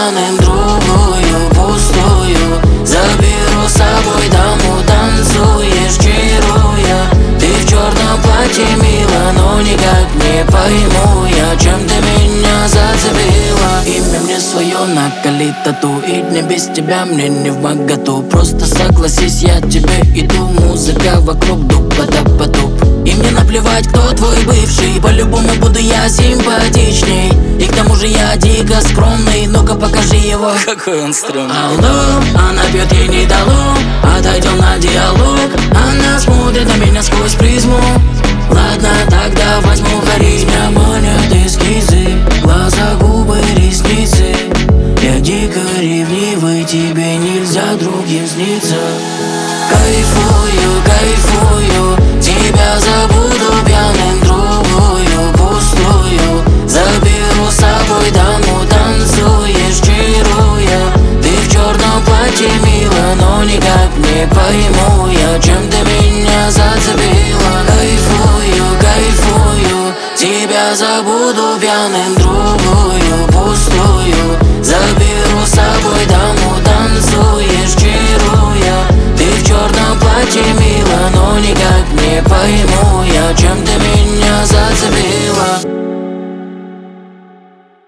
пьяным другую пустую. Заберу с собой домой, танцуешь, чаруя. Ты в черном платье мила, но никак не пойму я, чем ты меня зацепила. Имя мне свое наколи тату, и дня без тебя мне не вмоготу. Просто согласись, я тебе иду, музыка вокруг дуб-па-дап-па-дуб. И мне наплевать, кто твой бывший, по-любому буду я симпатичней. И к тому же я дико скромный, ну-ка покажи его. Какой он стрёмный. Алло, она пьет, ей не дало, отойдем на диалог. Она смотрит на меня сквозь призму. Ладно, тогда возьму харизму. Манят эскизы, глаза, губы, ресницы. Я дико ревнивый, тебе нельзя другим сниться. Кайфую, кайфую, тебя забуду пьяным другую пустую. Заберу с собой домой, танцуешь, чаруя. Ты в черном платье мила, но никак не пойму я, чем ты меня зацепила. Кайфую, кайфую, тебя забуду пьяным другую пустую. Заберу с собой домой, танцуешь, чаруя. Ты в черном платье мила, но никак не пойму я, чем ты меня зацепила.